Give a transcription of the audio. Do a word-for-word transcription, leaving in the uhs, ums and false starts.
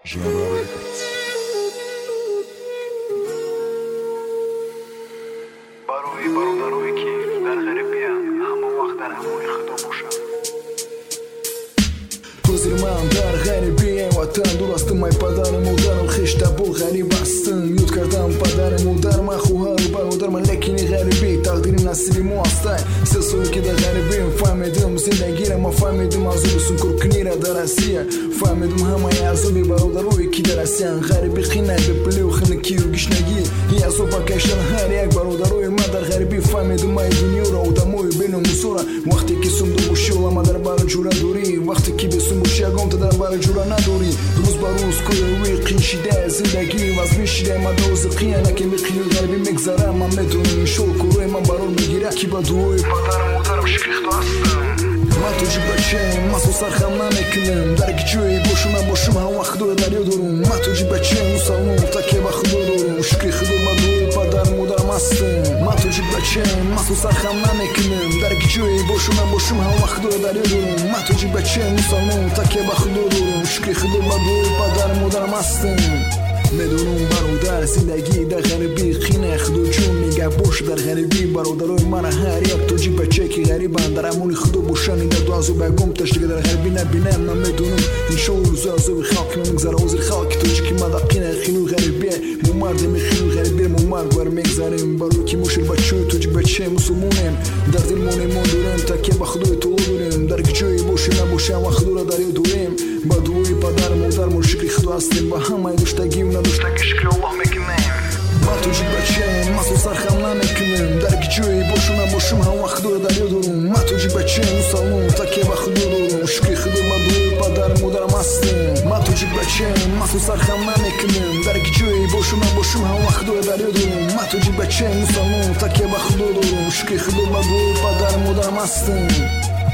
Genre Records. باروي بارو ضروري كيف دار غريبية هم وقت دار هموني خدو بوشا Kozirman dar غریبی وطن درست مای پدرم و دارم خشت بو غریب هستم یاد کردم پدرم و در من خواهر و برادرم لکنی غریبی تقدیر نصیبی مو هستای سه سال که در غریبیم فهمیدم زندگی را ما فهمیدم از اون کرکنی را در آسیا فهمیدم همه عذابی برادروی که در آسیا غریبی خینه به پلی و خنکی و گشنگی یه عذاب کشتن هر یک برادروی ما در غریبی فهمیدم مای دنیا را و دموی بین موسورا وقتی که سوم دو بشی و ما در بار جورا دوری وقتی که بسوم بشی اگم تا در بار جورا نداری روز بر روز کوی قیشیده زندگی واز میشیده ما دوز قیانه که میقیل غریبی مگذره من میدونم شو کوی من برون میگیره کی با دوی پدرم و دارم شکریخ تو هستم من تو جیب بچه مسو سرخم نمیکنم در گیجوی باشم من باشم هم وقت دور دریا دارم من تو جیب بچه موسالون تکه با خدا دارم شکری خدا با دوی پدرم و دارم هستم من تو جیب بچه مسو سرخم نمیکنم در گیجوی باشم من باشم هم وقت دور دریا دارم من تو جیب بچه موسالون تکه با خدا دارم شکری خدا با دوی پدرم و دارم هستم میدونم برادر زندگی در غریبی خینه خدو چون میگه باش در غریبی برادرای من هر یک تو جیب بچه که غریبن در امونی خدو باشن در دو ازو بگم تشتگه در غریبی نبینم من میدونم این شو روزو ازو خاک نمیگذره وزیر خاک تو جی که مدقینه خینو غریبیه مو مردم خینو غریبیه مو مرد بر میگذاریم برو که موشل بچه تو جیب بچه مسلمونیم در دل مونه مون دوریم تکیه با خدوی تو دوریم در گجوی باشه نباشه و خدو را داری دوریم با دوی پدر مادر مون شکری خدو هستیم با همه دوشتگی و ندوشتگی شکری الله میکنیم من تو جیب بچه مسو سرخم نمیکنم در گجوی باشم من باشم هم وقت دور دریا دارم من تو جیب بچه موسالون تکیه با خدو دارم شکری خدو با دوی پدر مادرم هستیم من تو جیب بچه مسو سرخم نمیکنم در گجوی باشم من باشم هم وقت دور دریا دارم من تو جیب بچه موسالون تکیه با خدو دارم شکری خدو با دوی پدر مادرم هستیم